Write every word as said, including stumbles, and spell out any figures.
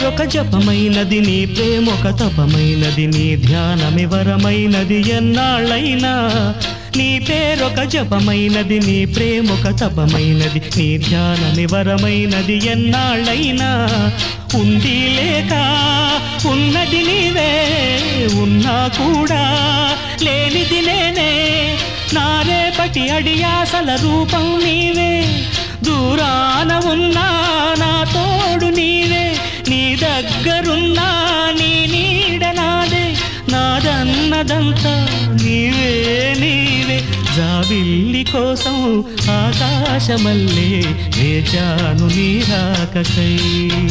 పేరొక జపమైనది నీ ప్రేమొక తపమైనది నీ ధ్యానమి వరమైనది ఎన్నాళ్ళైనా నీ పేరొక జపమైనది నీ ప్రేమొక తపమైనది నీ ధ్యానమి వరమైనది ఎన్నాళ్ళైనా ఉంది లేక ఉన్నది నీవే ఉన్నా కూడా లేనిది నేనే నా రేపటి అడియాసల రూపం నీవే దూరాన ఉన్నా నా తోడు నీవే నీ దగ్గరున్నా నీ నీడ నాదే నాదన్నదంతా నీవే నీవే జాబిల్లి కోసం ఆకాశమల్లే వేచాను నీ రాకకై.